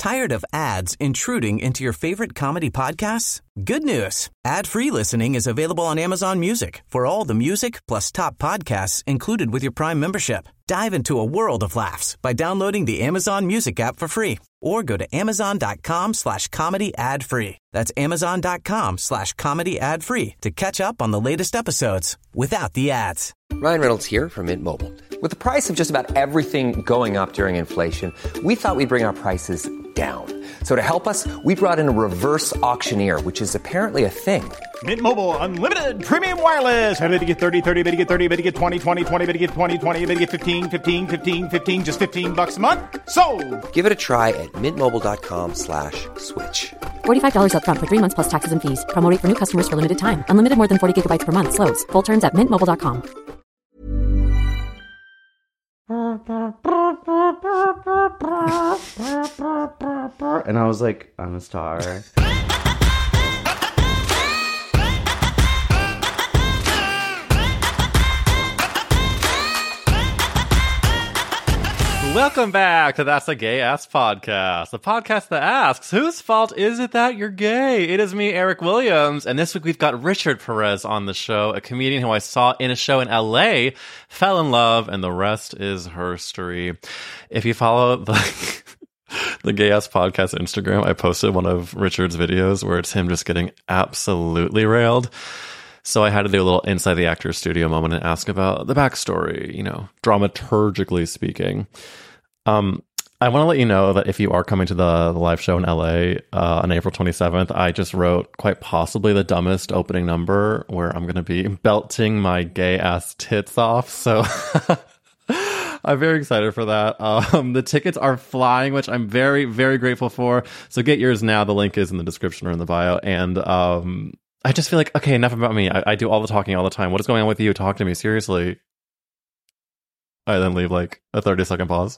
Tired of ads intruding into your favorite comedy podcasts? Good news. Ad-free listening is available on Amazon Music for all the music plus top podcasts included with your Prime membership. Dive into a world of laughs by downloading the Amazon Music app for free or go to amazon.com/comedy ad-free. That's amazon.com/comedy ad-free to catch up on the latest episodes without the ads. Ryan Reynolds here from Mint Mobile. With the price of just about everything going up during inflation, we thought we'd bring our prices down. So to help us, we brought in a reverse auctioneer, which is apparently a thing. Mint Mobile Unlimited Premium Wireless. How to get 30, 30, bit to get 30, bit to get 20, 20, 20, bit to get 20, 20, bit to get 15, 15, 15, 15, just $15 a month? Sold! Give it a try at mintmobile.com/switch. $45 up front for 3 months plus taxes and fees. Promo rate for new customers for limited time. Unlimited more than 40 gigabytes per month. Slows full terms at mintmobile.com. And I was like, I'm a star. Welcome back to That's a Gay Ass Podcast, the podcast that asks, whose fault is it that you're gay? It is me, Eric Williams, and this week we've got Richard Perez on the show, a comedian who I saw in a show in LA, fell in love, and the rest is herstory. If you follow the Gay Ass Podcast Instagram, I posted one of Richard's videos where it's him just getting absolutely railed. So I had to do a little inside the actor's studio moment and ask about the backstory, you know, dramaturgically speaking. I want to let you know that if you are coming to the live show in LA on April 27th, I just wrote quite possibly the dumbest opening number where I'm going to be belting my gay ass tits off. So I'm very excited for that. The tickets are flying, which I'm very, very grateful for. So get yours now. The link is in the description or in the bio. And I just feel like, okay, enough about me. I do all the talking all the time. What is going on with you? Talk to me, seriously. I then leave like a 30-second pause.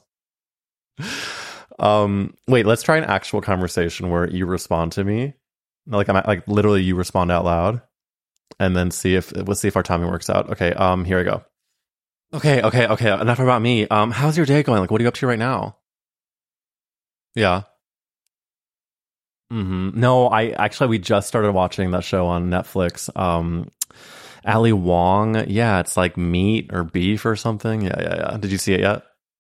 Wait, let's try an actual conversation where you respond to me. Like I'm like literally you respond out loud, and then let's see if our timing works out. Okay, here we go. Okay. Enough about me. How's your day going? Like, what are you up to right now? Yeah. No, we just started watching that show on Netflix. Ali Wong. Yeah, it's like meat or beef or something. Yeah. Did you see it yet?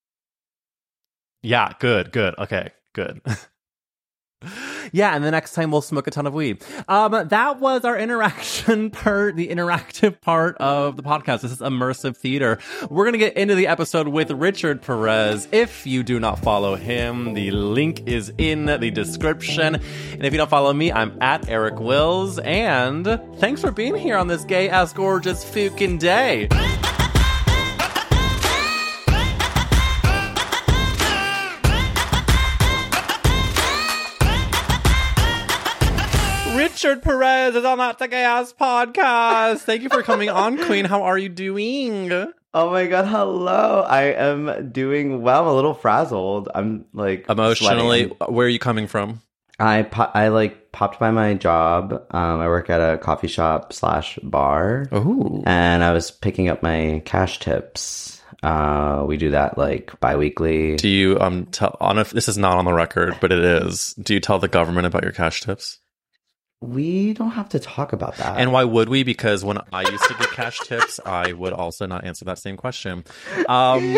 Yeah, good. Okay, good. Yeah, and the next time we'll smoke a ton of weed. That was our interaction part, the interactive part of the podcast. This is immersive theater. We're going to get into the episode with Richard Perez. If you do not follow him, the link is in the description. And if you don't follow me, I'm at Eric Wills. And thanks for being here on this gay-ass gorgeous fucking day. Richard Perez is on That's a Gay Ass Podcast. Thank you for coming on, Queen. How are you doing? Oh my god, hello. I am doing well. I'm a little frazzled. I'm like emotionally. Sweating. Where are you coming from? I popped by my job. I work at a coffee shop / bar. Ooh. And I was picking up my cash tips. We do that like bi-weekly. Do you this is not on the record, but it is. Do you tell the government about your cash tips? We don't have to talk about that. And why would we? Because when I used to get cash tips, I would also not answer that same question. So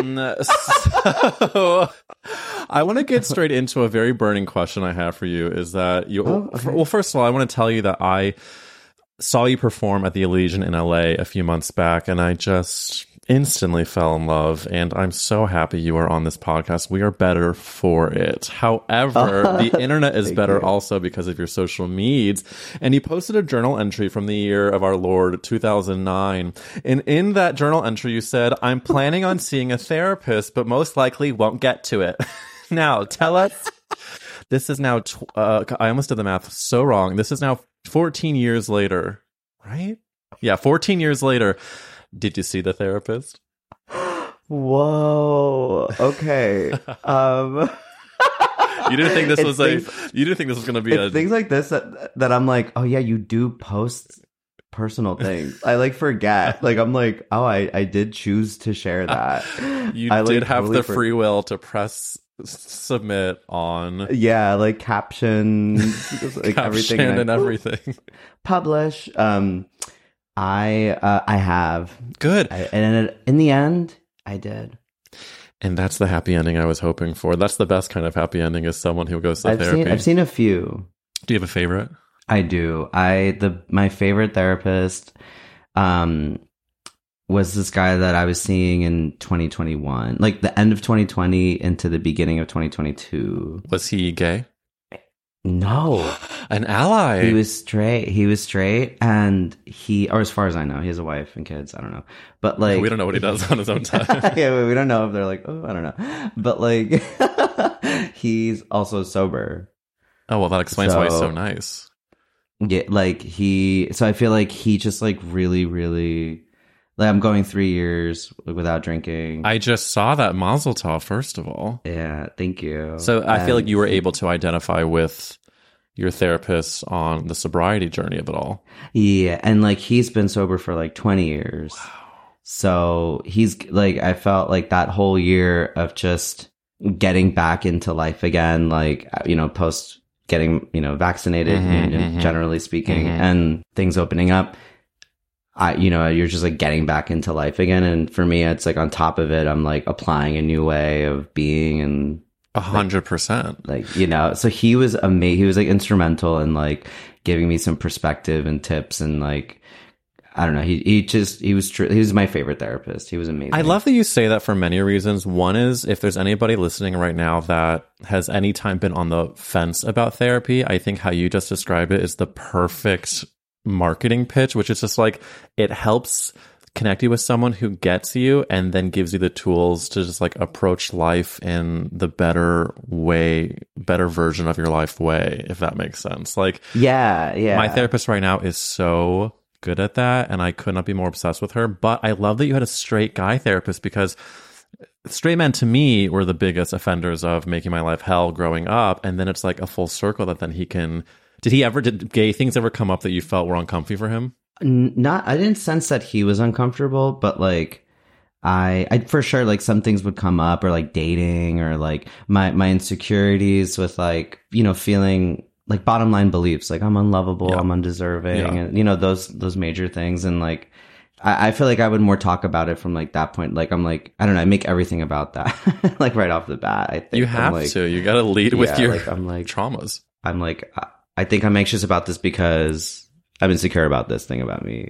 I want to get straight into a very burning question I have for you. Is that you? Okay. Well, first of all, I want to tell you that I saw you perform at the Elysian in LA a few months back, and I just instantly fell in love, and I'm so happy you are on this podcast. We are better for it. However, the internet is better also because of your social medias, and you posted a journal entry from the year of our Lord 2009, and in that journal entry you said, I'm planning on seeing a therapist, but most likely won't get to it. Now, tell us, this is now, I almost did the math so wrong. This is now 14 years later, right? Yeah, 14 years later. Did you see the therapist? Whoa. Okay. You didn't think this was you didn't think this was going to be things like this that I'm like, oh yeah, you do post personal things. I like forget. Like I'm like, oh, I did choose to share that. You I did like, have totally the free will to press submit on Yeah, like caption, like everything, caption and everything. publish. I have Good. and in the end, I did. And that's the happy ending I was hoping for. That's the best kind of happy ending, is someone who goes to therapy. I've seen a few. Do you have a favorite? I do. My favorite therapist was this guy that I was seeing in 2021, like the end of 2020 into the beginning of 2022. Was he gay? No. An ally. He was straight, and or as far as I know, he has a wife and kids. I don't know, but like we don't know what he does on his own time. Yeah, we don't know if they're like, oh, I don't know, but like he's also sober. Oh well, that explains why he's so nice. Yeah, like so I feel like he just like really, really. Like I'm going 3 years without drinking. I just saw that. Mazel tov, first of all. Yeah, thank you. So I feel like you were able to identify with your therapist on the sobriety journey of it all. Yeah, and like he's been sober for like 20 years. Wow. So he's like, I felt like that whole year of just getting back into life again, like, you know, post getting, you know, vaccinated, generally speaking, and things opening up. You're just like getting back into life again. And for me, it's like on top of it, I'm like applying a new way of being and 100%. Like, you know, so he was amazing. He was like instrumental in like giving me some perspective and tips. And like, I don't know. He was my favorite therapist. He was amazing. I love that you say that for many reasons. One is, if there's anybody listening right now that has any time been on the fence about therapy, I think how you just described it is the perfect marketing pitch, which is just like, it helps connect you with someone who gets you and then gives you the tools to just like approach life in the better version of your life way, if that makes sense. Like, yeah. My therapist right now is so good at that, and I could not be more obsessed with her. But I love that you had a straight guy therapist, because straight men to me were the biggest offenders of making my life hell growing up, and then it's like a full circle that then he can. Did gay things ever come up that you felt were uncomfy for him? I didn't sense that he was uncomfortable, but like I for sure, like some things would come up, or like dating, or like my insecurities with like, you know, feeling like bottom line beliefs, like I'm unlovable, I'm undeserving, and you know, those major things. And like I feel like I would more talk about it from like that point. Like I'm like, I don't know, I make everything about that like right off the bat. I think you have to. You got to lead with your like, I'm like, traumas. I'm like, I think I'm anxious about this because I'm insecure about this thing about me,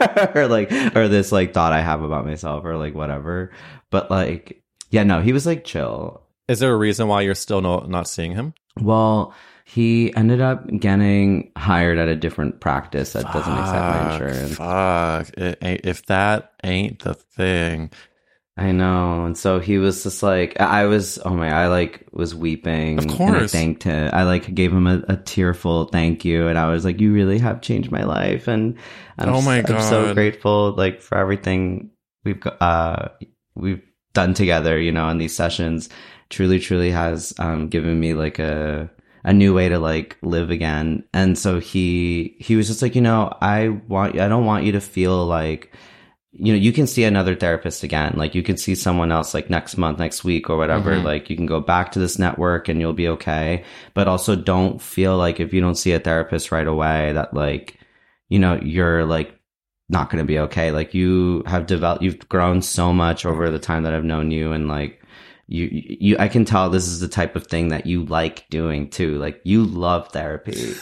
or this like thought I have about myself, or like whatever. But like, yeah, no, he was like chill. Is there a reason why you're still not seeing him? Well, he ended up getting hired at a different practice that doesn't accept my insurance. If that ain't the thing. I know. And so he was just like, I was weeping. Of course. And I thanked him. I like gave him a tearful thank you. And I was like, you really have changed my life. And I'm so grateful like for everything we've done together, you know, in these sessions. Truly has given me like a new way to like live again. And so he was just like, you know, I don't want you to feel like, you know, you can see another therapist again. Like you can see someone else like next month, next week, or whatever. Like you can go back to this network and you'll be okay. But also don't feel like if you don't see a therapist right away that like, you know, you're like not going to be okay. Like you've grown so much over the time that I've known you. And like I can tell this is the type of thing that you like doing too. Like you love therapy.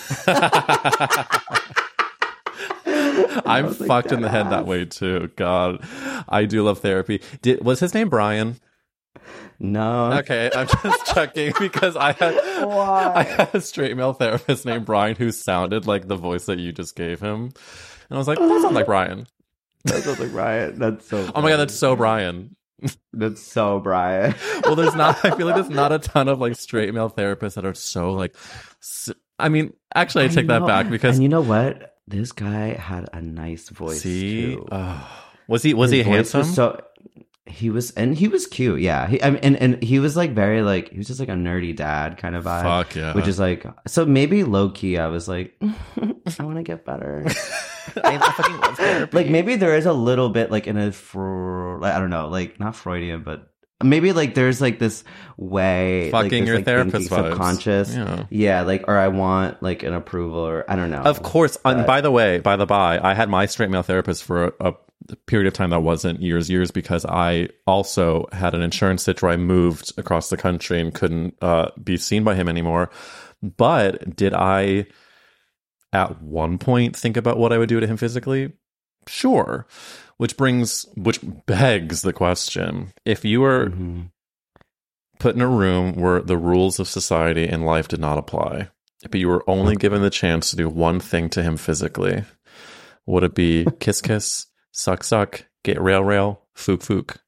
I'm fucked in the head that way too. God, I do love therapy. Was his name Brian? No. Okay, I'm just checking because I had a straight male therapist named Brian who sounded like the voice that you just gave him, and I was like, that sounds like Brian. That sounds like Brian. That's so funny. Oh my God, that's so Brian. That's so Brian. Well, I feel like there's not a ton of like straight male therapists that are so like, I mean, actually I take that back because. And you know what? This guy had a nice voice too. Was he handsome? He was cute. Yeah. And he was like very like, he was just like a nerdy dad kind of vibe. Fuck yeah. Which is like, so maybe low key I was like, I want to get better. I fucking love therapy. Like maybe there is a little bit like in I don't know, like not Freudian, but maybe like there's like this way fucking like, your like, therapist vibes. Subconscious. Yeah, like, or I want like an approval, or I don't know. Of course. And by the by, I had my straight male therapist for a period of time that wasn't years, because I also had an insurance stitch where I moved across the country and couldn't be seen by him anymore. But did I at one point think about what I would do to him physically? Sure. Which begs the question, if you were put in a room where the rules of society and life did not apply, but you were only given the chance to do one thing to him physically, would it be kiss kiss, suck suck, get rail rail, fook fook?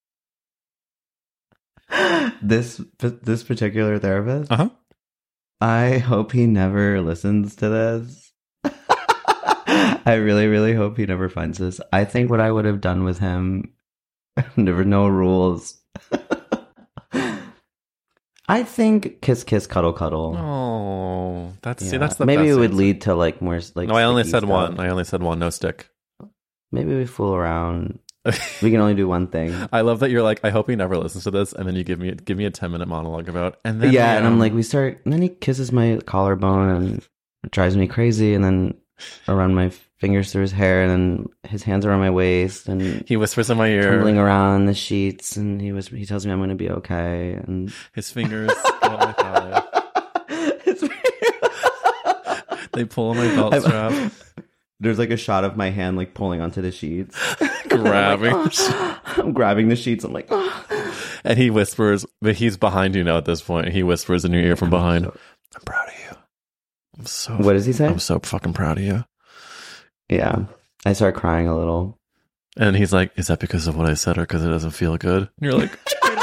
This particular therapist? Uh-huh. I hope he never listens to this. I really, really hope he never finds this. I think what I would have done with him, there were no rules. I think kiss, kiss, cuddle, cuddle. Oh, that's the maybe best it would answer. lead to like more like. No, I only said stuff. one. I only said one. No stick. Maybe we fool around. We can only do one thing. I love that you're like, I hope he never listens to this, and then you give me a 10-minute monologue about, and then and I'm like, and then he kisses my collarbone and it drives me crazy, and then I run my fingers through his hair, and then his hands are on my waist, and he whispers in my ear, tumbling around the sheets, and he tells me I'm going to be okay, and his fingers go on my thigh. They pull on my belt strap. There's like a shot of my hand like pulling onto the sheets, grabbing. I'm grabbing the sheets. I'm like, oh. And he whispers, but he's behind you now at this point. He whispers in your ear from behind, "I'm proud of you." What does he say? I'm so fucking proud of you. Yeah. I start crying a little. And he's like, "Is that because of what I said or because it doesn't feel good?" And you're like,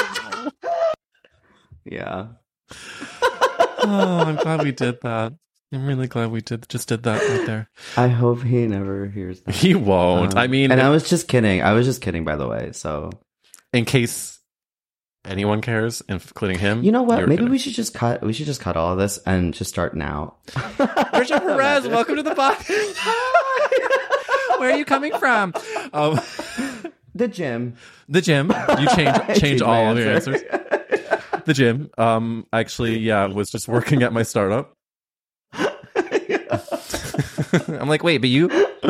yeah. Oh, I'm glad we did that. I'm really glad we did that right there. I hope he never hears that. He won't. I mean... And I was just kidding. By the way, so... In case anyone cares, including him... You know what? Maybe we should just cut all of this and just start now. Richard Perez, welcome to the podcast. Where are you coming from? The gym. The gym. You change all of your answers. The gym. Actually, was just working at my startup. I'm like, wait, but you...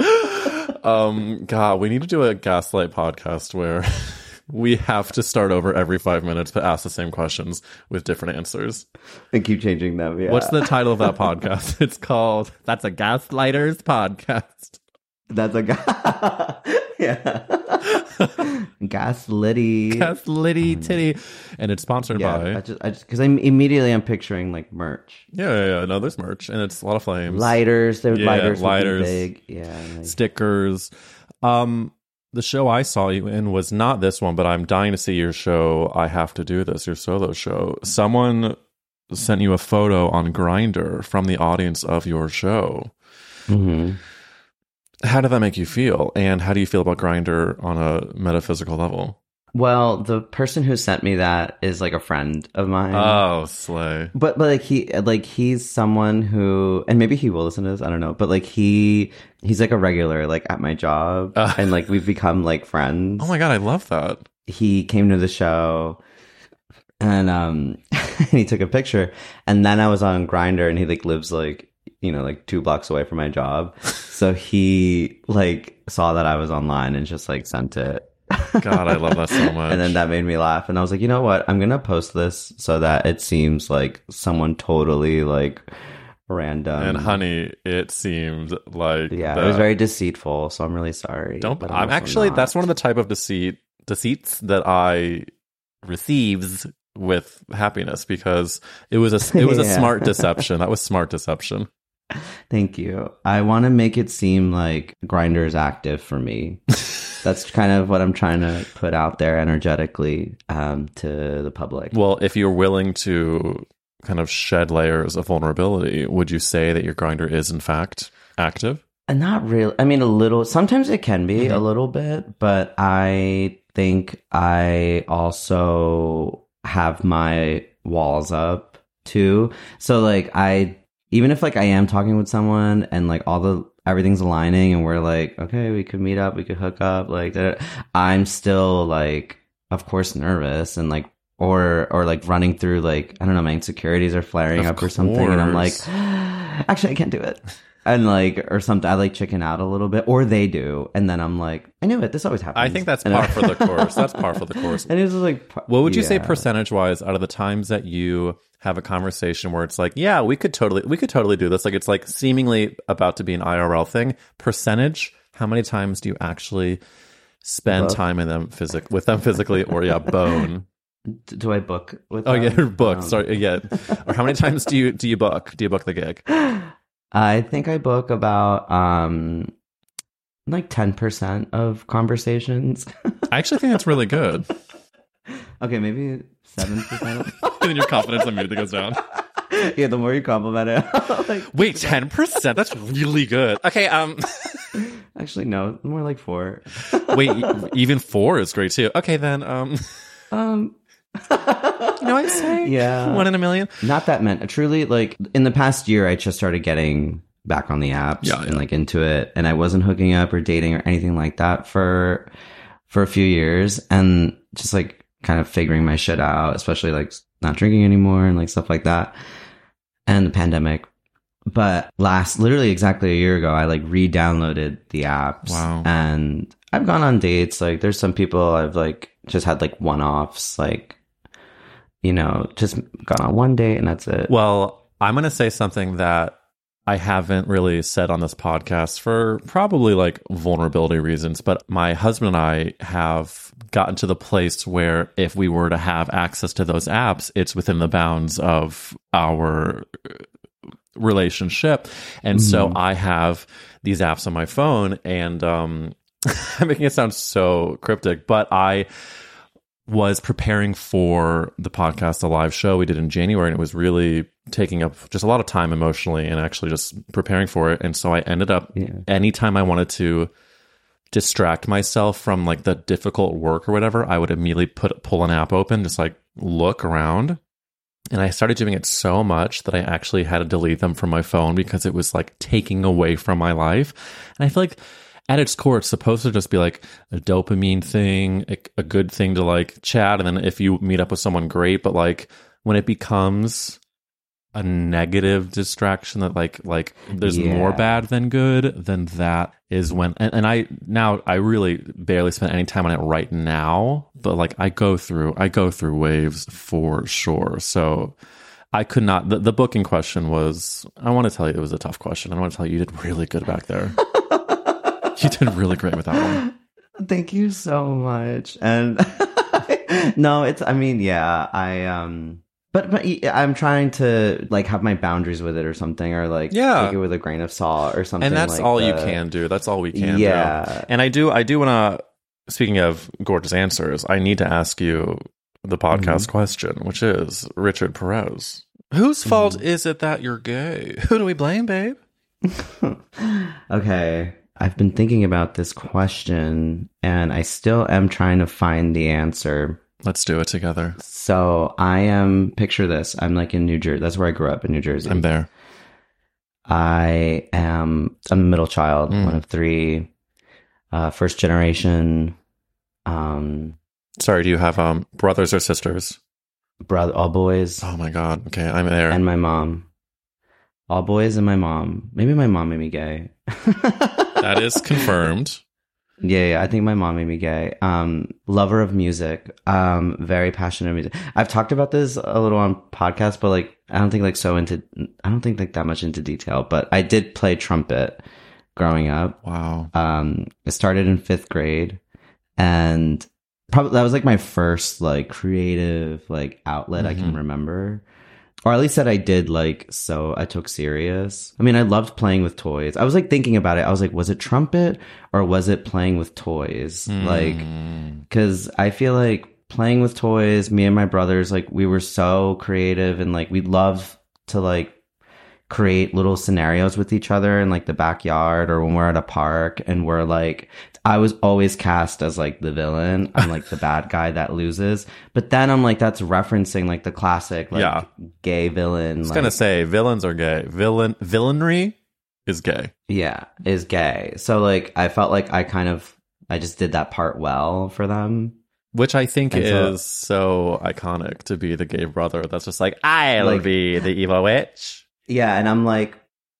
God, we need to do a Gaslight podcast where we have to start over every 5 minutes but ask the same questions with different answers. And keep changing them, yeah. What's the title of that podcast? It's called That's a Gaslighters Podcast. That's a Gaslitty titty, and it's sponsored by. Because I'm picturing like merch. Yeah. No, there's merch, and it's a lot of flames. Lighters, lighters, big. Stickers. The show I saw you in was not this one, but I'm dying to see your show. I Have to Do This, your solo show. Someone sent you a photo on Grindr from the audience of your show. Mm-hmm. How did that make you feel? And how do you feel about Grindr on a metaphysical level? Well, the person who sent me that is like a friend of mine. Oh, slay. But he's someone who, and maybe he will listen to this, I don't know, but like he's like a regular like at my job, and like we've become like friends. Oh my God, I love that. He came to the show and he took a picture, and then I was on Grindr, and he like lives like, you know, like 2 blocks away from my job. So he like saw that I was online and just like sent it. God, I love that so much. And then that made me laugh. And I was like, you know what? I'm going to post this so that it seems like someone totally like random. And honey, it seemed like... Yeah, it was very deceitful. So I'm really sorry. I'm actually, that's one of the type of deceits that I receives with happiness, because it was a smart deception. That was smart deception. Thank you. I want to make it seem like Grindr is active for me. That's kind of what I'm trying to put out there energetically to the public. Well, if you're willing to kind of shed layers of vulnerability, would you say that your Grindr is in fact active? Not really. I mean, a little. Sometimes it can be a little bit, but I think I also have my walls up too. So like even if like I am talking with someone and like everything's aligning and we're like, okay, we could meet up, we could hook up, like I'm still like of course, nervous and like, or like running through like, I don't know, my insecurities are flaring up or something. And I'm like, actually, I can't do it. And like, or something, I like chicken out a little bit, or they do. And then I'm like, I knew it. This always happens. I think that's par for the course. That's par for the course. And it was like, what would you say percentage wise out of the times that you have a conversation where it's like, yeah, we could totally do this. Like, it's like seemingly about to be an IRL thing. Percentage, how many times do you actually spend time in them with them physically, or bone? Do I book with them? Yeah, book. Sorry, yeah. Or how many times do you book? Do you book the gig? I think I book about like 10% of conversations. I actually think that's really good. Okay, maybe 7%. And then your confidence immediately goes down. Yeah, the more you compliment it. Like, wait, 10%? That's really good. Okay, actually no, more like 4. Wait, even 4 is great too. Okay, then you know what I'm saying? Yeah. 1 in a million. Not that meant. Truly, like, in the past year, I just started getting back on the apps and, like, into it. And I wasn't hooking up or dating or anything like that for a few years. And just, like, kind of figuring my shit out, especially, like, not drinking anymore and, like, stuff like that. And the pandemic. But literally exactly a year ago, I, like, re-downloaded the apps. Wow. And I've gone on dates. Like, there's some people I've, like, just had, like, one-offs, like, you know, just gone on one date and that's it. Well, I'm going to say something that I haven't really said on this podcast for probably like vulnerability reasons, but my husband and I have gotten to the place where if we were to have access to those apps, it's within the bounds of our relationship. And so I have these apps on my phone, and I'm making it sound so cryptic, but I was preparing for the podcast, the live show we did in January, and it was really taking up just a lot of time emotionally and actually just preparing for it. And so I ended up, anytime I wanted to distract myself from like the difficult work or whatever, I would immediately pull an app open, just like look around. And I started doing it so much that I actually had to delete them from my phone because it was like taking away from my life. And I feel like at its core, it's supposed to just be like a dopamine thing, a good thing to like chat. And then if you meet up with someone, great. But like when it becomes a negative distraction that like there's more bad than good, then that is when, and I really barely spend any time on it right now, but like I go through waves for sure. So I could not, the booking question was, I want to tell you, it was a tough question. I want to tell you, you did really good back there. You did really great with that one. Thank you so much. And no, it's, I mean, yeah, but I'm trying to like have my boundaries with it or something, or like take it with a grain of salt or something. And that's like all you can do. That's all we can do. And I do want to, speaking of gorgeous answers, I need to ask you the podcast question, which is, Richard Perez, whose fault is it that you're gay? Who do we blame, babe? Okay. I've been thinking about this question, and I still am trying to find the answer. Let's do it together. So picture this. I'm like in New Jersey. That's where I grew up, in New Jersey. I'm there. I'm a middle child, one of 3, first generation. Sorry, do you have brothers or sisters? All boys. Oh my God. Okay, I'm there. And my mom. All boys and my mom. Maybe my mom made me gay. That is confirmed. Yeah, I think my mom made me gay. Lover of music. Very passionate music. I've talked about this a little on podcasts, but like I don't think like that much into detail. But I did play trumpet growing up. Wow. I started in 5th grade, and probably that was like my first like creative like outlet I can remember. Or at least that I did like, so I took serious. I mean, I loved playing with toys. I was like thinking about it. I was like, was it trumpet or was it playing with toys? Like, cause I feel like playing with toys, me and my brothers, like we were so creative, and like we'd love to like create little scenarios with each other in like the backyard or when we're at a park, and we're like, I was always cast as like the villain. I'm like the bad guy that loses. But then I'm like, that's referencing like the classic like gay villain. I was gonna say villains are gay. Villainry is gay. Yeah, is gay. So like I felt like I just did that part well for them. Which I think is so iconic to be the gay brother. That's just like, I'll be the evil witch. Yeah, and I'm like...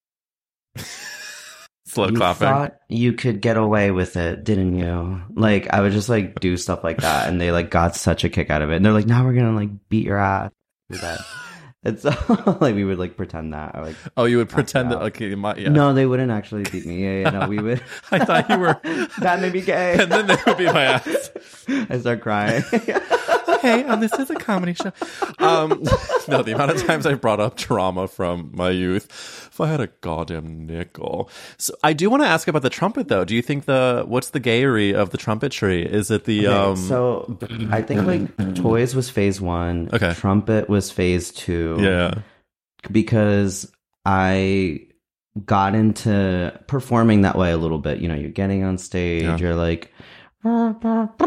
Slow you clapping. Thought you could get away with it, didn't you? Like, I would just like do stuff like that, and they like got such a kick out of it. And they're like, now we're gonna like beat your ass. Do that. And so like we would like pretend that. Or, like, you would pretend that. Okay, yeah. No, they wouldn't actually beat me. Yeah, no, we would. I thought you were. That made me gay. And then they would beat my ass. I start crying. Hey, this is a comedy show. No, the amount of times I brought up trauma from my youth. If I had a goddamn nickel. So I do want to ask about the trumpet, though. Do you think what's the gayery of the trumpetry? Is it the So I think like toys was phase 1. Okay. Trumpet was phase 2. Yeah. Because I got into performing that way a little bit. You know, you're getting on stage, you're like, and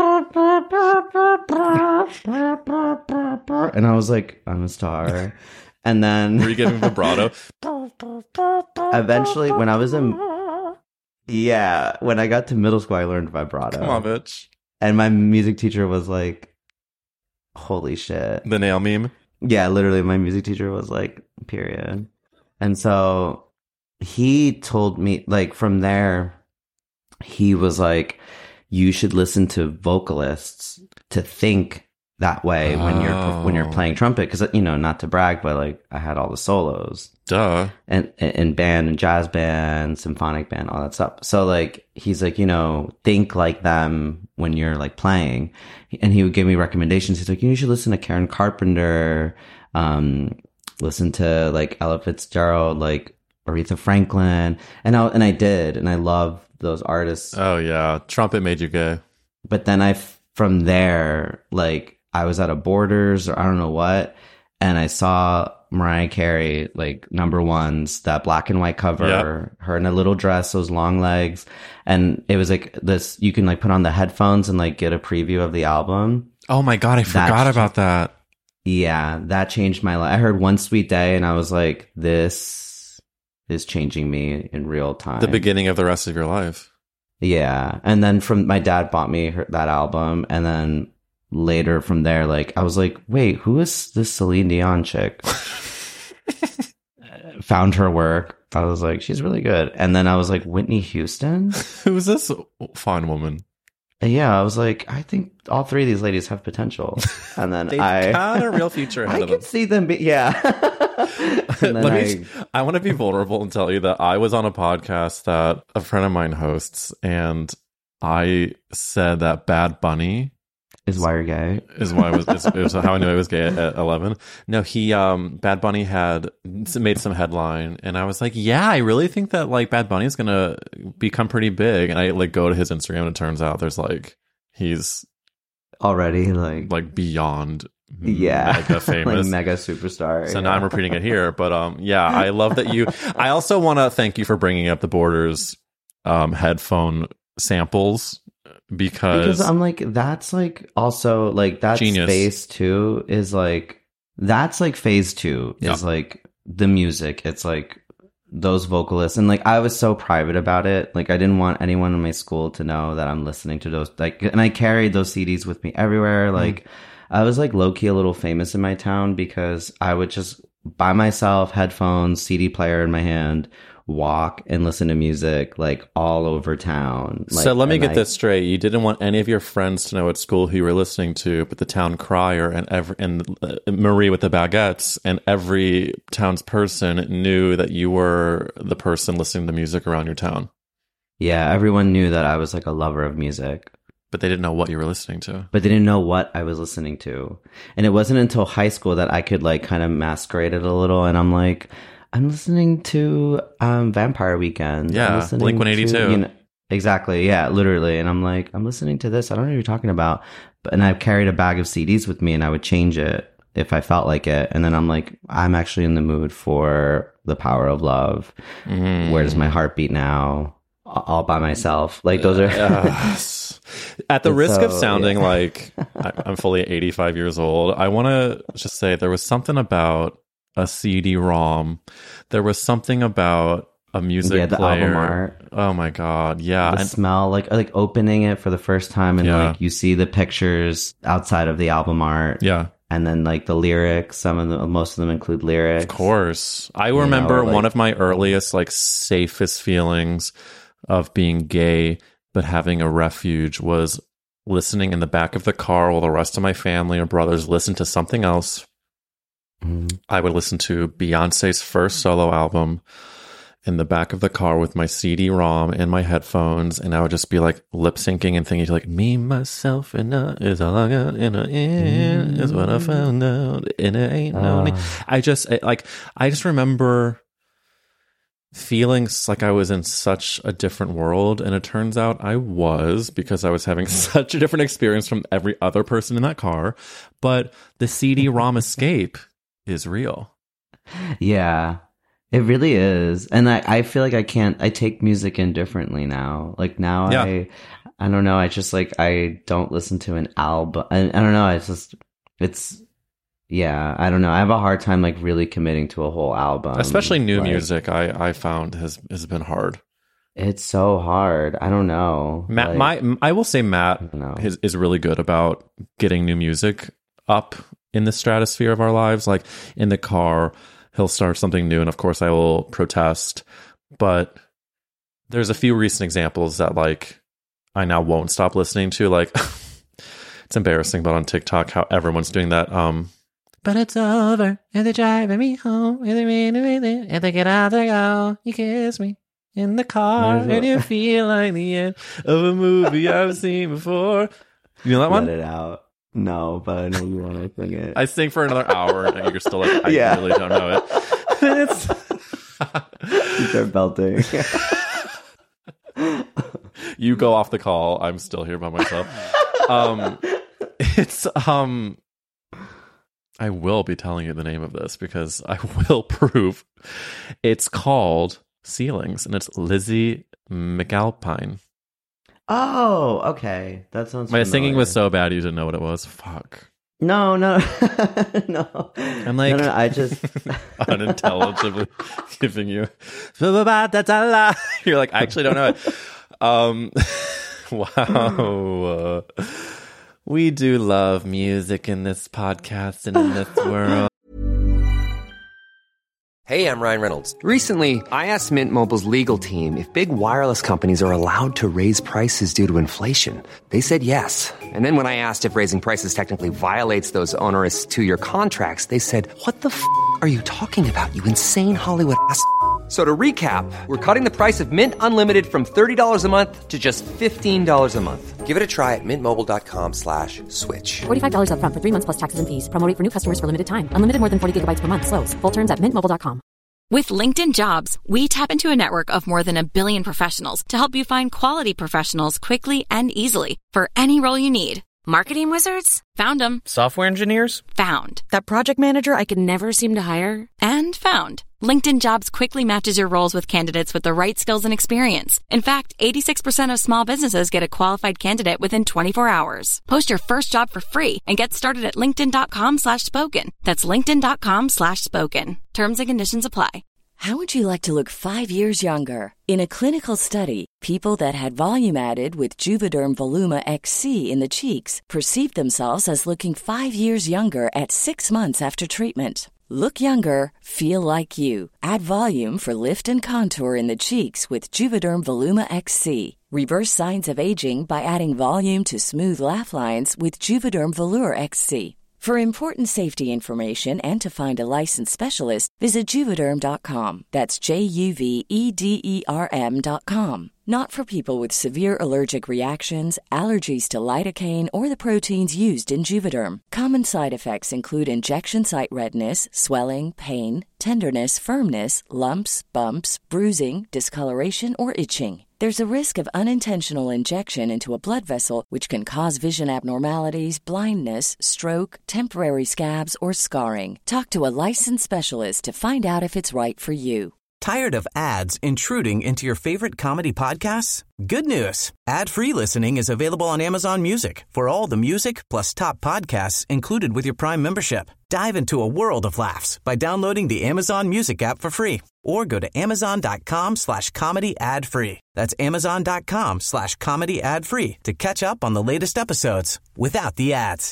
I was like, I'm a star. And then were you giving vibrato? Eventually, when I was when I got to middle school, I learned vibrato. Come on, bitch. And my music teacher was like, holy shit. The nail meme? Yeah, literally, my music teacher was like, period. And so he told me, like, from there, he was like, you should listen to vocalists to think that way when you're playing trumpet, because, you know, not to brag, but like I had all the solos, and band and jazz band, symphonic band, all that stuff. So like he's like, you know, think like them when you're like playing, and he would give me recommendations. He's like, you should listen to Karen Carpenter, listen to like Ella Fitzgerald, like Aretha Franklin, and I did, and I love those artists. Oh yeah, trumpet made you gay. But then from there, like I was at a Borders or I don't know what, and I saw Mariah Carey, like number ones, that black and white cover, her in a little dress, those long legs, and it was like this. You can like put on the headphones and like get a preview of the album. Oh my god, I forgot about that. Yeah, that changed my life. I heard One Sweet Day, and I was like, this is changing me in real time. The beginning of the rest of your life. Yeah. And then my dad bought me that album. And then later from there, like, I was like, wait, who is this Celine Dion chick? Found her work. I was like, she's really good. And then I was like, Whitney Houston? Who's this fine woman? Yeah, I was like, I think all three of these ladies have potential. And then I got a real future ahead of them. I could see them I want to be vulnerable and tell you that I was on a podcast that a friend of mine hosts, and I said that Bad Bunny is why you're gay. Is why it was how I knew I was gay at 11. No, Bad Bunny had made some headline, and I was like, yeah, I really think that like Bad Bunny is gonna become pretty big. And I like go to his Instagram, and it turns out there's like he's already like beyond mega famous, like mega superstar. So now I'm repeating it here, but I love that you. I also want to thank you for bringing up the Borders headphone samples. Because I'm like, that's like also like that's genius. Phase 2 is like that's like phase 2 is like the music. It's like those vocalists, and like I was so private about it. Like I didn't want anyone in my school to know that I'm listening to those. Like, and I carried those CDs with me everywhere. Like I was like low key a little famous in my town because I would just by myself, headphones, CD player in my hand, walk and listen to music like all over town. Like, so let me get this straight. You didn't want any of your friends to know at school who you were listening to, but the town crier and Marie with the baguettes and every townsperson knew that you were the person listening to music around your town. Yeah, everyone knew that I was like a lover of music. But they didn't know what you were listening to. But they didn't know what I was listening to. And it wasn't until high school that I could like kind of masquerade it a little. And I'm like, I'm listening to Vampire Weekend. Yeah, Blink-182. You know, exactly, yeah, literally. And I'm like, I'm listening to this. I don't know what you're talking about. And I carried a bag of CDs with me, and I would change it if I felt like it. And then I'm like, I'm actually in the mood for The Power of Love. Where does my heart beat now? All by myself. Like those are... At the risk of sounding like I'm fully 85 years old, I want to just say there was something about a CD-ROM. There was something about a music the player. album art. Oh my God. Yeah. The smell, like opening it for the first time, and like you see the pictures outside of the album art. Yeah. And then like the lyrics, most of them include lyrics. Of course. I remember one of my earliest, like, safest feelings of being gay, but having a refuge, was listening in the back of the car while the rest of my family or brothers listened to something else. I would listen to Beyonce's first solo album in the back of the car with my CD-ROM and my headphones, and I would just be like lip syncing and thinking like, me, myself, and I is all I got, and is what I found out, and it ain't no need. I just remember feeling like I was in such a different world, and it turns out I was, because I was having such a different experience from every other person in that car. But the CD-ROM escape is real. Yeah. It really is. And I feel like I take music in differently now. Like now I don't know. I just like, I don't listen to an album. I don't know. I don't know. I have a hard time like really committing to a whole album. Especially new music, I found has been hard. It's so hard. I don't know. I will say Matt is really good about getting new music up in the stratosphere of our lives. Like in the car, he'll start something new, and of course I will protest. But there's a few recent examples that like I now won't stop listening to. Like it's embarrassing, but on TikTok, how everyone's doing that. But it's over, and they're driving me home, and they get out there, go, you kiss me in the car, and you feel like the end of a movie I've seen before. You know that one? Let it out. No, but I know you want to sing it. I sing for another hour, and you're still like, I really don't know it. You start belting. You go off the call. I'm still here by myself. I will be telling you the name of this because I will prove. It's called Ceilings, and it's Lizzie McAlpine. Oh, okay. That sounds My familiar. singing was so bad you didn't know what it was. Fuck. No. No. I'm like, no, I just unintelligibly giving you. You're like, I actually don't know it. Wow. We do love music in this podcast and in this world. Hey, I'm Ryan Reynolds. Recently, I asked Mint Mobile's legal team if big wireless companies are allowed to raise prices due to inflation. They said yes. And then when I asked if raising prices technically violates those onerous 2-year contracts, they said, what the f*** are you talking about, you insane Hollywood ass f- So to recap, we're cutting the price of Mint Unlimited from $30 a month to just $15 a month. Give it a try at mintmobile.com/switch. $45 up front for 3 months plus taxes and fees. Promo rate for new customers for limited time. Unlimited more than 40 gigabytes per month. Slows full terms at mintmobile.com. With LinkedIn Jobs, we tap into a network of more than 1 billion professionals to help you find quality professionals quickly and easily for any role you need. Marketing wizards? Found them. Software engineers? Found. That project manager I could never seem to hire? And found. LinkedIn Jobs quickly matches your roles with candidates with the right skills and experience. In fact, 86% of small businesses get a qualified candidate within 24 hours. Post your first job for free and get started at linkedin.com/spoken. That's linkedin.com/spoken. Terms and conditions apply. How would you like to look 5 years younger? In a clinical study, people that had volume added with Juvederm Voluma XC in the cheeks perceived themselves as looking 5 years younger at 6 months after treatment. Look younger, feel like you. Add volume for lift and contour in the cheeks with Juvederm Voluma XC. Reverse signs of aging by adding volume to smooth laugh lines with Juvederm Volure XC. For important safety information and to find a licensed specialist, visit Juvederm.com. That's JUVEDERM.com. Not for people with severe allergic reactions, allergies to lidocaine, or the proteins used in Juvederm. Common side effects include injection site redness, swelling, pain, tenderness, firmness, lumps, bumps, bruising, discoloration, or itching. There's a risk of unintentional injection into a blood vessel, which can cause vision abnormalities, blindness, stroke, temporary scabs, or scarring. Talk to a licensed specialist to find out if it's right for you. Tired of ads intruding into your favorite comedy podcasts? Good news. Ad-free listening is available on Amazon Music for all the music plus top podcasts included with your Prime membership. Dive into a world of laughs by downloading the Amazon Music app for free or go to amazon.com/comedy ad-free. That's amazon.com/comedy ad-free to catch up on the latest episodes without the ads.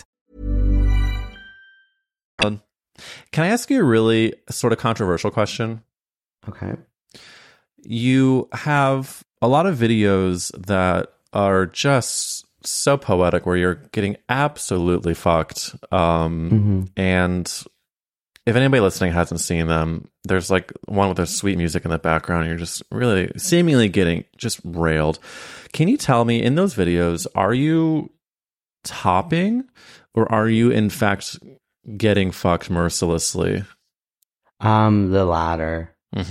Can I ask you a really sort of controversial question? Okay. You have a lot of videos that are just so poetic where you're getting absolutely fucked. And if anybody listening hasn't seen them, there's like one with a sweet music in the background and you're just really seemingly getting just railed. Can you tell me, in those videos, are you topping or are you in fact getting fucked mercilessly? The latter.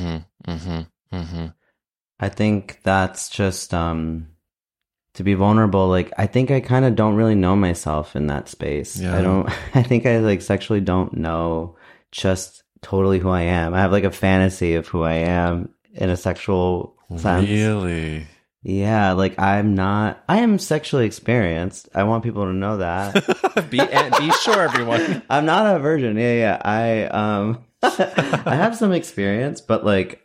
I think that's just to be vulnerable. Like, I think I kind of don't really know myself in that space. I think I like sexually don't know just totally who I am. I have like a fantasy of who I am in a sexual sense. Really? Yeah, like I am sexually experienced. I want people to know that. Be sure, everyone. I'm not a virgin. Yeah. I have some experience, but like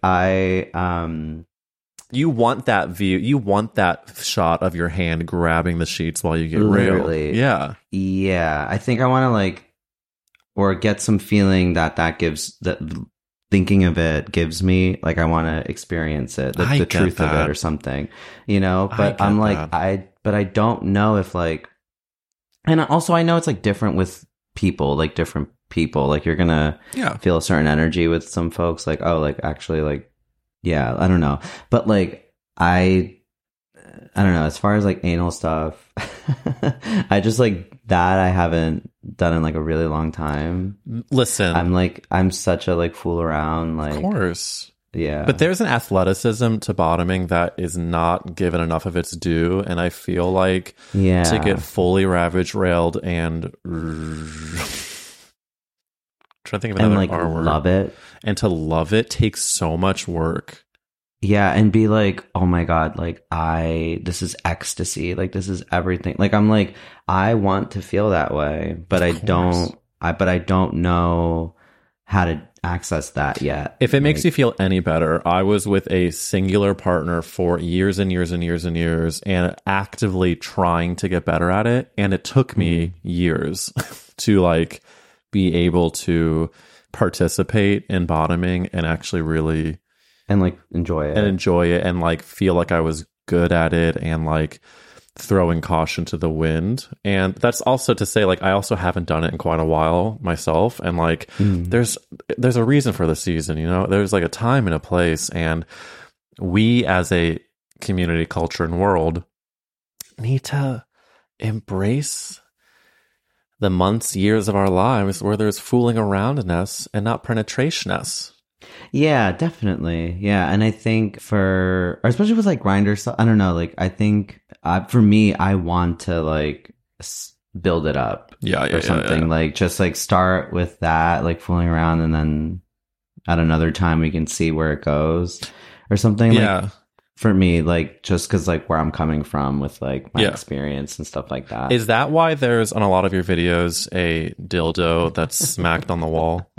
you want that view. You want that shot of your hand grabbing the sheets while you get railed. Yeah. Yeah. I think I want to like, or get some feeling that gives, that thinking of it gives me, like, I want to experience it, the truth of it or something, you know? But I'm like, but I don't know if like, and also I know it's like different with people, like different people, like you're gonna feel a certain energy with some folks, like, oh, like actually, like, yeah, I don't know, but like I don't know, as far as like anal stuff, I just like that I haven't done in like a really long time. Listen, I'm such a like fool around, like, of course, yeah, but there's an athleticism to bottoming that is not given enough of its due, and I feel like to get fully ravage railed and trying to think of another like R word. Love it. And to love it takes so much work. Yeah, and be like, oh my God, like this is ecstasy. Like this is everything. Like I'm like, I want to feel that way, but I don't know how to access that yet. If it makes you feel any better, I was with a singular partner for years and years and years and years and actively trying to get better at it. And it took me years to like be able to participate in bottoming and actually really and like enjoy it and like feel like I was good at it and like throwing caution to the wind. And that's also to say, like, I also haven't done it in quite a while myself, and like there's a reason for the season, you know, there's like a time and a place, and we as a community, culture, and world need to embrace the months, years of our lives where there's fooling around-ness and not penetration-ness. Yeah, definitely. Yeah, and I think especially with like Grindr stuff, I don't know, like I think for me, I want to like build it up or something. Like just like start with that, like fooling around, and then at another time we can see where it goes or something. Yeah. Like, for me, like, just because, like, where I'm coming from with, like, my experience and stuff like that. Is that why there's, on a lot of your videos, a dildo that's smacked on the wall?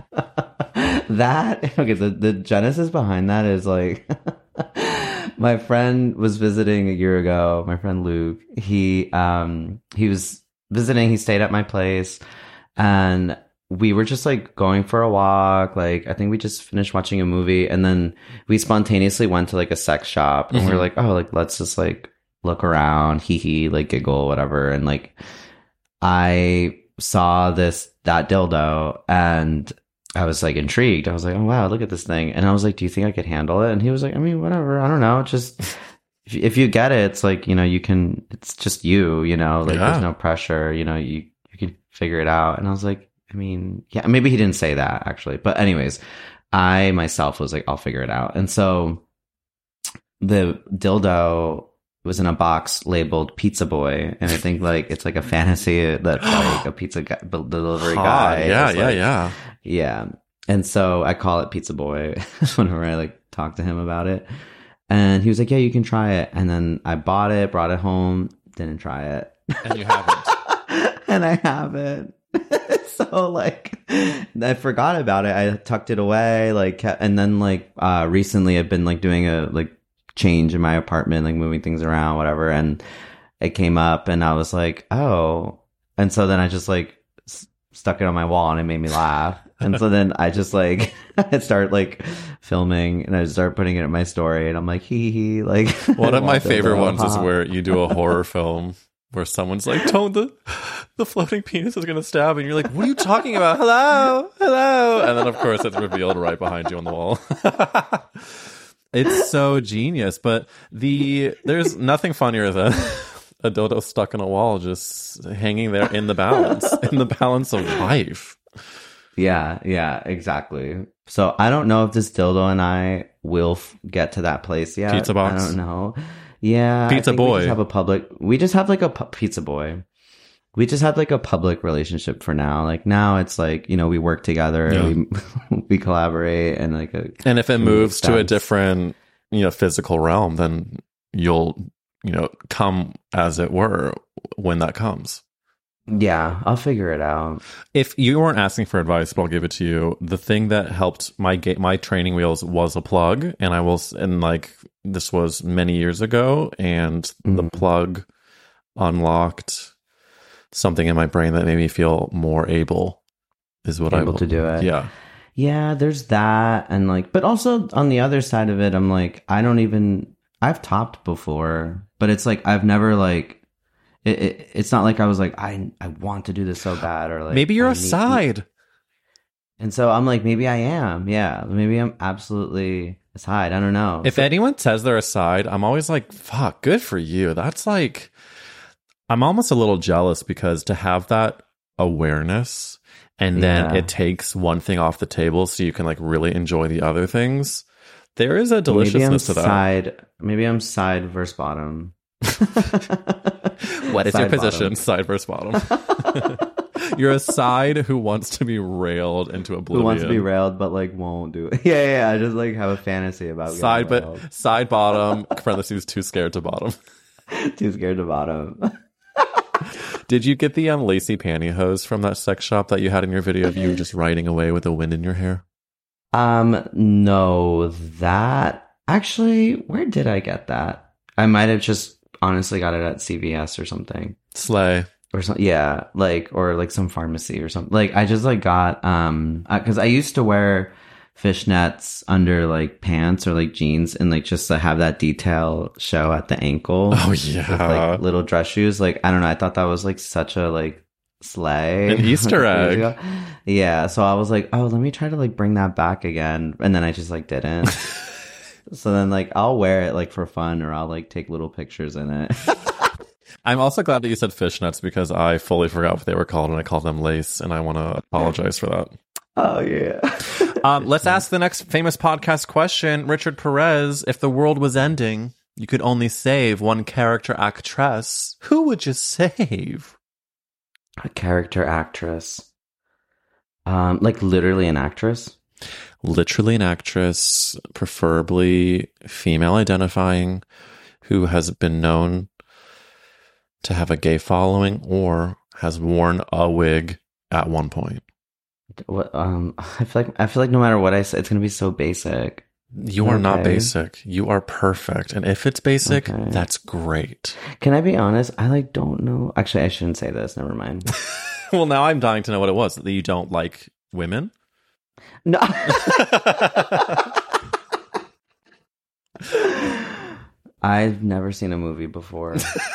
The genesis behind that is, like, my friend was visiting a year ago, my friend Luke. He was visiting, he stayed at my place, and we were just like going for a walk. Like, I think we just finished watching a movie, and then we spontaneously went to like a sex shop, and we were like, oh, like, let's just like look around, like giggle, whatever. And like, I saw that dildo, and I was like intrigued. I was like, oh wow, look at this thing. And I was like, do you think I could handle it? And he was like, I mean, whatever. I don't know. Just if you get it, it's like, you know, it's just you know, like there's no pressure, you know, you can figure it out. And I was like, I mean, yeah, maybe he didn't say that actually, but anyways, I myself was like, I'll figure it out. And so the dildo was in a box labeled Pizza Boy, and I think like it's like a fantasy that like a pizza delivery guy. Yeah. And so I call it Pizza Boy whenever I like talk to him about it. And he was like, yeah, you can try it. And then I bought it, brought it home, didn't try it. And you haven't. And I haven't. So like I forgot about it. I tucked it away, like, and then like recently I've been like doing a like change in my apartment, like moving things around, whatever, and it came up and I was like, oh. And so then I just like stuck it on my wall and it made me laugh. And so then I just like I start like filming and I start putting it in my story and I'm like hee like one of my favorite ones is where you do a horror film where someone's like, Tone, the floating penis is gonna stab, and you're like, what are you talking about? Hello, and then of course it's revealed right behind you on the wall. It's so genius, but there's nothing funnier than a dildo stuck in a wall just hanging there in the balance of life. Yeah, exactly. So I don't know if this dildo and I will get to that place yet. Pizza box? I don't know. Yeah. Pizza boy. We just have like a pizza boy. We just have like a public relationship for now. Like now it's like, you know, we work together, we collaborate and like and if it moves to a different, you know, physical realm, then you'll, you know, come as it were when that comes. Yeah, I'll figure it out. If you weren't asking for advice, but I'll give it to you. The thing that helped my training wheels was a plug, and like this was many years ago, and the plug unlocked something in my brain that made me feel more able. Is what able to do it. Yeah. There's that, and like, but also on the other side of it, I'm like, I've topped before, but it's like I've never like. It's not like I was like, I want to do this so bad, or like maybe you're a side. And so I'm like, maybe I am. Yeah, maybe I'm absolutely a side. I don't know. If anyone says they're a side, I'm always like, fuck, good for you. That's like, I'm almost a little jealous because to have that awareness and then it takes one thing off the table so you can like really enjoy the other things. There is a deliciousness to that. Maybe I'm side versus bottom. What is your position? Bottom. Side versus bottom. You're a side who wants to be railed into oblivion. Who wants to be railed but like won't do it. Yeah. I just like have a fantasy about side bottom. Parentheses too scared to bottom. Too scared to bottom. Did you get the lacy pantyhose from that sex shop that you had in your video of you just riding away with the wind in your hair? No, that actually, where did I get that? I might have just honestly got it at CVS or something. Slay. Or something. Yeah. Like, or like some pharmacy or something. Like, I just like got, cause I used to wear fishnets under like pants or like jeans and like just to have that detail show at the ankle. Oh yeah. With, like little dress shoes. Like, I don't know. I thought that was like such a like slay. An Easter egg. Yeah. So I was like, oh, let me try to like bring that back again. And then I just like didn't. So then, like, I'll wear it, like, for fun, or I'll, like, take little pictures in it. I'm also glad that you said fishnets because I fully forgot what they were called, and I called them lace, and I want to apologize for that. Oh, yeah. Let's ask the next famous podcast question. Richard Perez, if the world was ending, you could only save one character actress. Who would you save? A character actress. Like, literally an actress? Literally an actress, preferably female identifying, who has been known to have a gay following or has worn a wig at one point. What? I feel like no matter what I say, it's gonna be so basic. You are not basic. You are perfect. And if it's basic, that's great. Can I be honest? I like don't know. Actually, I shouldn't say this. Never mind. Well, now I'm dying to know what it was. That you don't like women? No. I've never seen a movie before.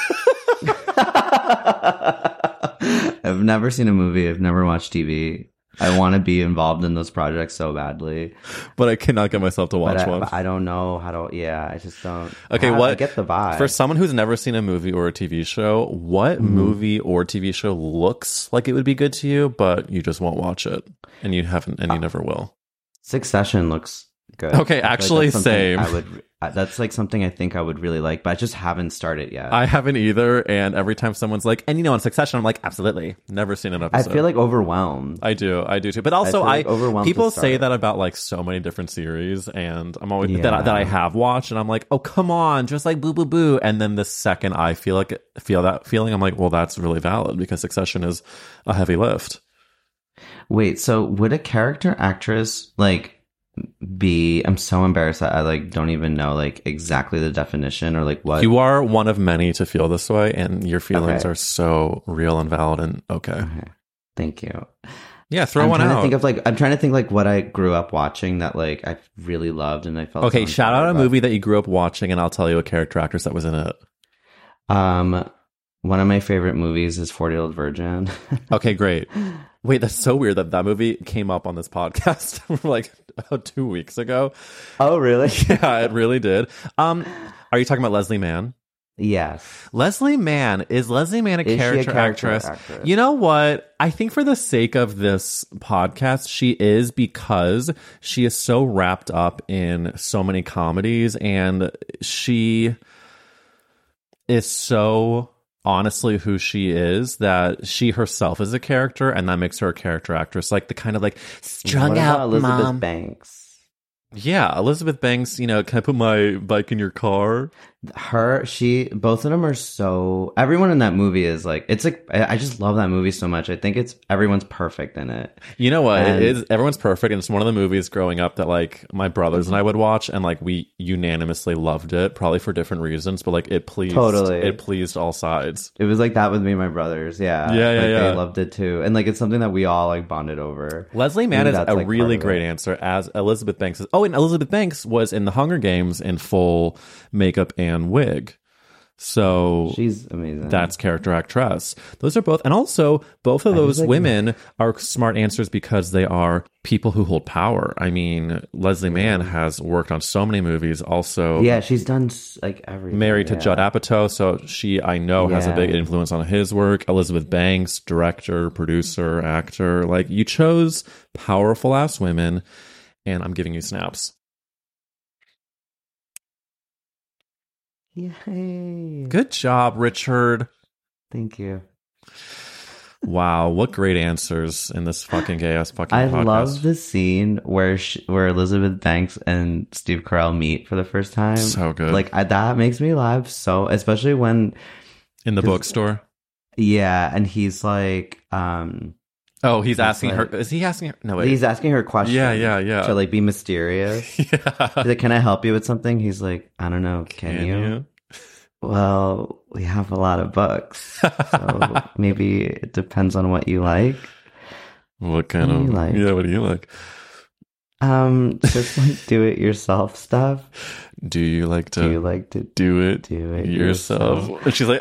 I've never seen a movie. I've never watched TV. I want to be involved in those projects so badly, but I cannot get myself to watch one. I don't know how to. Yeah, I just don't. Okay, I get the vibe. For someone who's never seen a movie or a TV show, what movie or TV show looks like it would be good to you, but you just won't watch it, and you haven't, and you never will? Succession looks good. Okay, actually, same. That's like something I think I would really like, but I just haven't started yet. I haven't either. And every time someone's like, and on Succession, I'm like, absolutely. Never seen an episode. I feel like overwhelmed. I do too. But also, overwhelmed people say that about like so many different series, and I'm always that I have watched, and I'm like, oh come on, just like boo boo boo. And then the second I feel that feeling, I'm like, well, that's really valid because Succession is a heavy lift. Wait, so would a character actress like be? I'm so embarrassed that I like don't even know like exactly the definition or like what. You are one of many to feel this way, and your feelings are so real and valid. And okay. Thank you. Yeah, throw one out. I'm trying to think like what I grew up watching that like I really loved and I felt. Okay, shout out a movie that you grew up watching, and I'll tell you a character actress that was in it. One of my favorite movies is 40-Year-Old Virgin. Okay, great. Wait, that's so weird that movie came up on this podcast like 2 weeks ago. Oh, really? Yeah, it really did. Are you talking about Leslie Mann? Yes. Leslie Mann. Is Leslie Mann a character actress? You know what? I think for the sake of this podcast, she is, because she is so wrapped up in so many comedies, and she is so honestly who she is that she herself is a character, and that makes her a character actress. Like the kind of like strung out Elizabeth mom. Banks. Yeah, Elizabeth Banks, can I put my bike in your car? Both of them are so, everyone in that movie is like, it's like, I just love that movie so much. I think everyone's perfect in it. You know what? It is, everyone's perfect. And it's one of the movies growing up that like my brothers and I would watch, and like we unanimously loved it, probably for different reasons, but like it pleased all sides. It was like that with me and my brothers. Yeah. They loved it too. And like, it's something that we all like bonded over. Leslie Mann is a really great answer, as Elizabeth Banks is. Oh, and Elizabeth Banks was in The Hunger Games in full makeup and wig. So she's amazing. That's character actress. Those are both, and also both of those women are smart answers because they are people who hold power. I mean, Leslie Mann has worked on so many movies. Also, yeah, she's done like everything. Married to Judd Apatow, so she, I know, has a big influence on his work. Elizabeth Banks, director, producer, actor. Like, you chose powerful ass women, and I'm giving you snaps. Yay. Good job, Richard. Thank you. Wow, what great answers in this fucking gay-ass fucking podcast. I love the scene where Elizabeth Banks and Steve Carell meet for the first time. So good. Like, that makes me laugh so, especially when... In the bookstore? Yeah, and he's like... Oh, he's asking her. Is he asking her? No, wait. He's asking her questions. Yeah. To like be mysterious. Yeah. He's like, can I help you with something? He's like, I don't know. Can you? Well, we have a lot of books. So maybe it depends on what you like. What kind of? Like? Yeah, what do you like? Just like do it yourself stuff. Do you like to do it yourself? And she's like,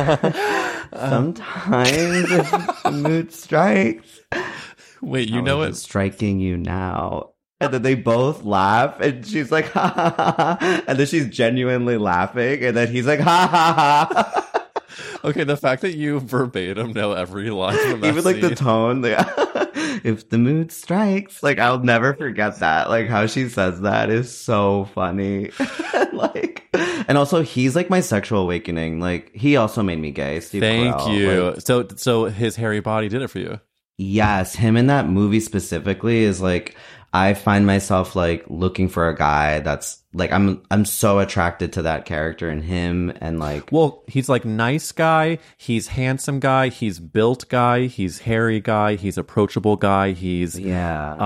sometimes if the mood strikes. Wait, you know it? Striking you now. And then they both laugh, and she's like, ha ha ha ha. And then she's genuinely laughing, and then he's like, ha ha ha. Okay, the fact that you verbatim know every line from that even like the tone, if the mood strikes, like I'll never forget that. Like how she says that is so funny. Like, and also he's like my sexual awakening. Like he also made me gay. Steve Thank you. Like, so his hairy body did it for you. Yes, him in that movie specifically is like, I find myself like looking for a guy that's like, I'm so attracted to that character in him, and like, well, he's like nice guy, he's handsome guy, he's built guy, he's hairy guy, he's approachable guy, he's he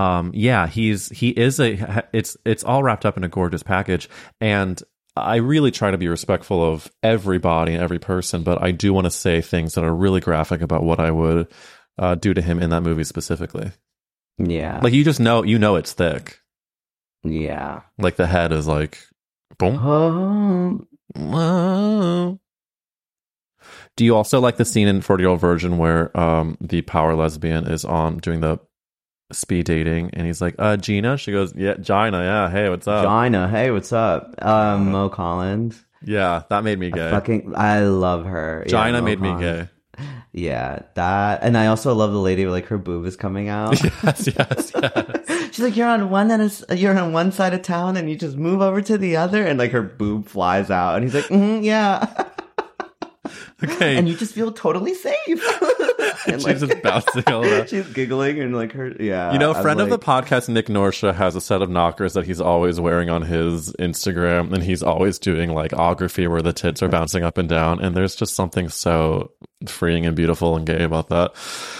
is it's all wrapped up in a gorgeous package. And I really try to be respectful of everybody and every person, but I do want to say things that are really graphic about what I would do to him in that movie specifically. Yeah. Like, you just know, it's thick. Yeah. Like, the head is like, boom. Oh. Do you also like the scene in 40-Year-Old Virgin where the power lesbian is on doing the speed dating, and he's like, Gina? She goes, yeah, Gina, yeah, hey, what's up? Gina, hey, what's up? Mo Collins. Yeah, that made me gay. I love her. Gina made me gay. Yeah, that, and I also love the lady with like her boob is coming out. Yes. She's like, you're on one side of town and you just move over to the other, and like her boob flies out, and he's like, yeah. Okay. And you just feel totally safe. And she's just bouncing all that. She's giggling and like her, yeah. You know, friend of the podcast, Nick Norsha, has a set of knockers that he's always wearing on his Instagram, and he's always doing like ography where the tits are bouncing up and down, and there's just something so freeing and beautiful and gay about that.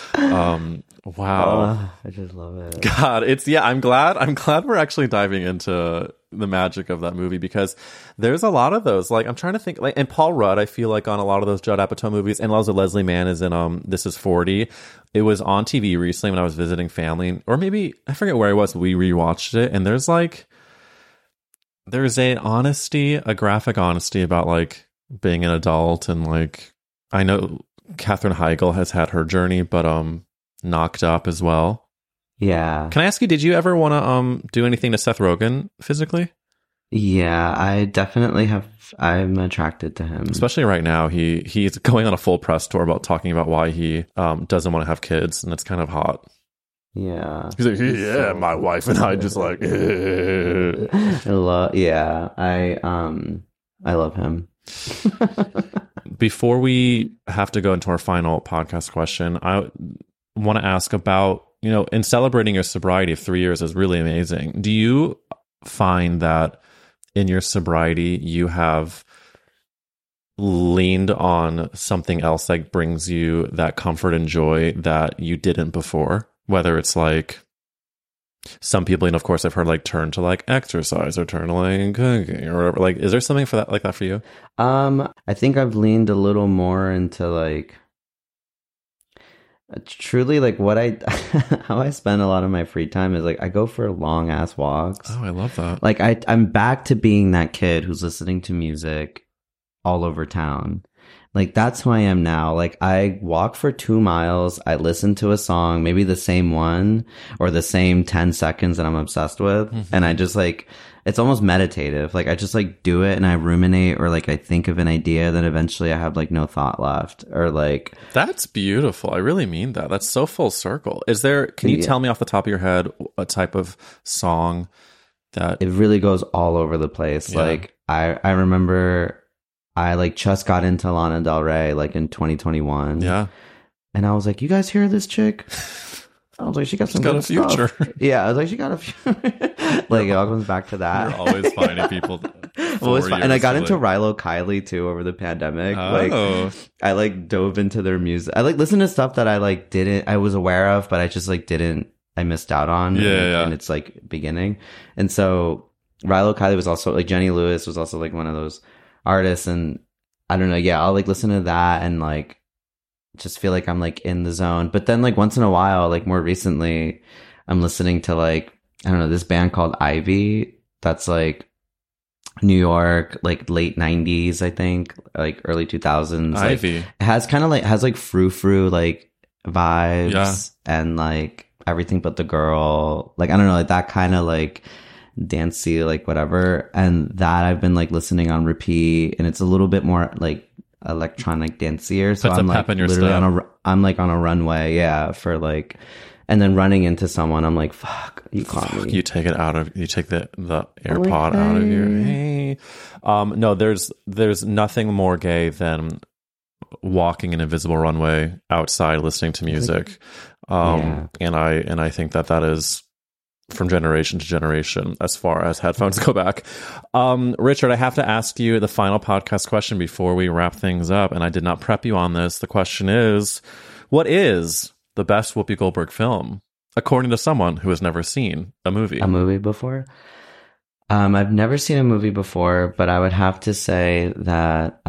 Wow. I just love it. God, I'm glad we're actually diving into the magic of that movie, because there's a lot of those. Like, I'm trying to think, like, and Paul Rudd, I feel like on a lot of those Judd Apatow movies, and also Leslie Mann is in This Is 40. It was on TV recently when I was visiting family, or maybe I forget where I was. We rewatched it, and there's a graphic honesty about like being an adult, and like, I know Katherine Heigl has had her journey, but Knocked Up as well. Yeah. Can I ask you, did you ever want to do anything to Seth Rogen physically? Yeah, I definitely have. I'm attracted to him. Especially right now. He's going on a full press tour about talking about why he doesn't want to have kids, and it's kind of hot. Yeah. He's like, yeah, my wife and I just like... Yeah, I love him. Before we have to go into our final podcast question, I want to ask about, you know, in celebrating your sobriety of 3 years is really amazing. Do you find that in your sobriety you have leaned on something else that brings you that comfort and joy that you didn't before? Whether it's like some people, and of course I've heard like turn to like exercise or turn to like cooking or whatever. Like, is there something for that, like that for you? I think I've leaned a little more into like truly like what how I spend a lot of my free time is like I go for long ass walks. Oh, I love that. Like I'm back to being that kid who's listening to music all over town. Like, that's who I am now. Like, I walk for 2 miles. I listen to a song, maybe the same one or the same 10 seconds that I'm obsessed with. Mm-hmm. And I just like, it's almost meditative. Like, I just like do it and I ruminate, or like I think of an idea, then eventually I have like no thought left, or like. That's beautiful. I really mean that. That's so full circle. Can you tell me off the top of your head a type of song that. It really goes all over the place. Yeah. Like, I remember I like just got into Lana Del Rey like in 2021. Yeah. And I was like, you guys hear this chick? I was like, she got some good future. Stuff. Yeah, I was like, she got a future. Like, it all comes back to that. You're always finding people. And I got into Rilo Kiley too over the pandemic. Oh. Like, I like dove into their music. I like listened to stuff that I like I was aware of, but I just like I missed out on. Yeah. And it's like beginning. And so Rilo Kiley was also like, Jenny Lewis was also like one of those artists, and I don't know, yeah, I'll like listen to that and like just feel like I'm like in the zone. But then like once in a while, like more recently, I'm listening to like, I don't know, this band called Ivy that's like New York, like late 90s, I think, like early 2000s. Ivy. Like, it has like frou-frou like vibes, and like Everything But the Girl, like I don't know, like that kind of like dancey, like whatever, and that I've been like listening on repeat, and it's a little bit more like electronic dancier, so I'm like literally I'm like on a runway, yeah, for like, and then running into someone, I'm like, fuck, you caught me. You take the AirPod out of your hey. No, there's nothing more gay than walking an invisible runway outside listening to music. And I think that is from generation to generation as far as headphones go back. Richard, I have to ask you the final podcast question before we wrap things up, and I did not prep you on this. The question is, what is the best Whoopi Goldberg film, according to someone who has never seen a movie before? I've never seen a movie before, but I would have to say that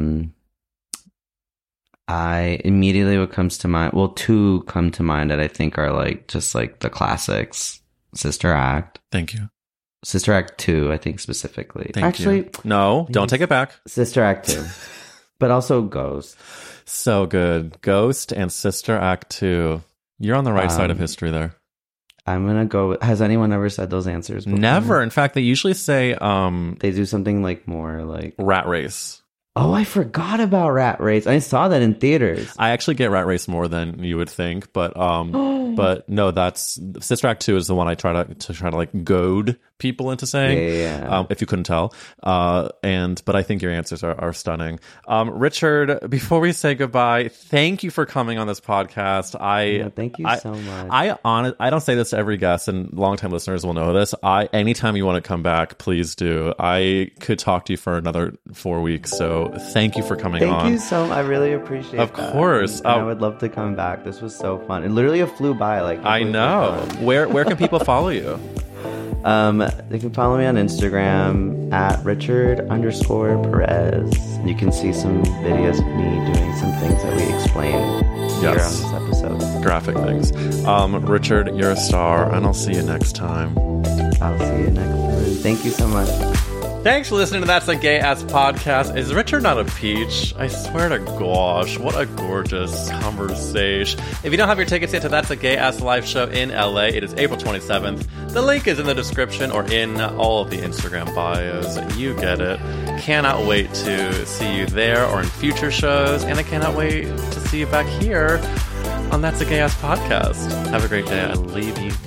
I immediately what comes to mind, well, two come to mind that I think are like just like the classics. Sister Act. Thank you. Sister Act 2, I think specifically. Actually, no, don't take it back. Sister Act 2. But also Ghost. So good. Ghost and Sister Act 2. You're on the right side of history there. I'm going to go with, has anyone ever said those answers before? Never. In fact, they usually say... they do something like more like... Rat Race. Oh, I forgot about Rat Race. I saw that in theaters. I actually get Rat Race more than you would think, but But no, that's Sister Act 2 is the one I try to like goad people into saying. If you couldn't tell. But I think your answers are stunning. Richard, before we say goodbye, thank you for coming on this podcast. Thank you so much. I don't say this to every guest, and longtime listeners will know this. Anytime you want to come back, please do. I could talk to you for another 4 weeks, so thank you for coming on. Thank you so much. I really appreciate it. Of course. I would love to come back. This was so fun. It literally flew by. I know. Where can people follow you? They can follow me on Instagram at Richard_Perez. You can see some videos of me doing some things that we explain here on this episode. Graphic things. Richard, you're a star, and I'll see you next time. I'll see you next time. Thank you so much. Thanks for listening to That's a Gay Ass Podcast. Is Richard not a peach? I swear to gosh, what a gorgeous conversation. If you don't have your tickets yet to That's a Gay Ass live show in LA, it is April 27th. The link is in the description or in all of the Instagram bios. You get it. Cannot wait to see you there or in future shows, and I cannot wait to see you back here on That's a Gay Ass Podcast. Have a great day. I leave you.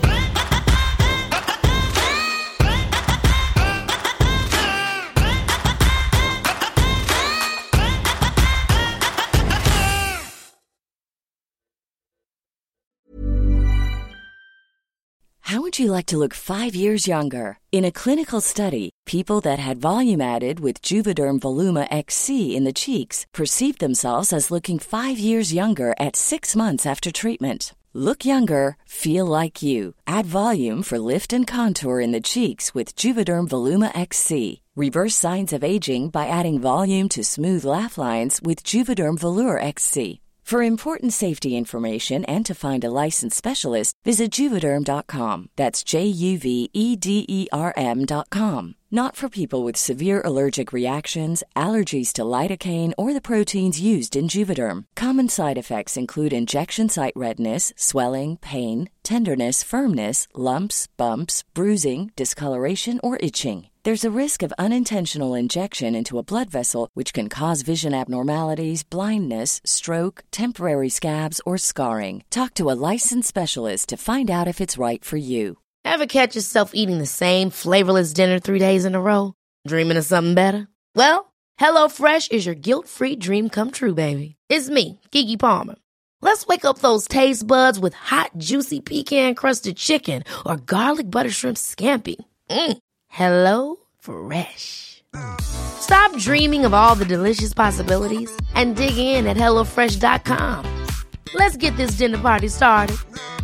How would you like to look 5 years younger? In a clinical study, people that had volume added with Juvederm Voluma XC in the cheeks perceived themselves as looking 5 years younger at 6 months after treatment. Look younger, feel like you. Add volume for lift and contour in the cheeks with Juvederm Voluma XC. Reverse signs of aging by adding volume to smooth laugh lines with Juvederm Volure XC. For important safety information and to find a licensed specialist, visit Juvederm.com. That's JUVEDERM.com. Not for people with severe allergic reactions, allergies to lidocaine, or the proteins used in Juvederm. Common side effects include injection site redness, swelling, pain, tenderness, firmness, lumps, bumps, bruising, discoloration, or itching. There's a risk of unintentional injection into a blood vessel, which can cause vision abnormalities, blindness, stroke, temporary scabs, or scarring. Talk to a licensed specialist to find out if it's right for you. Ever catch yourself eating the same flavorless dinner 3 days in a row? Dreaming of something better? Well, HelloFresh is your guilt-free dream come true, baby. It's me, Keke Palmer. Let's wake up those taste buds with hot, juicy pecan-crusted chicken or garlic butter shrimp scampi. HelloFresh. Stop dreaming of all the delicious possibilities and dig in at HelloFresh.com. Let's get this dinner party started.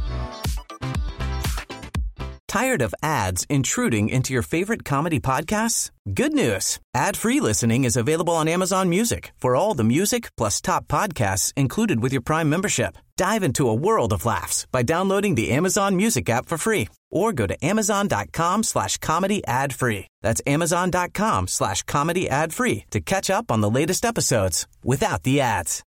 Tired of ads intruding into your favorite comedy podcasts? Good news. Ad-free listening is available on Amazon Music for all the music plus top podcasts included with your Prime membership. Dive into a world of laughs by downloading the Amazon Music app for free or go to amazon.com/comedy ad-free. That's amazon.com/comedy ad-free to catch up on the latest episodes without the ads.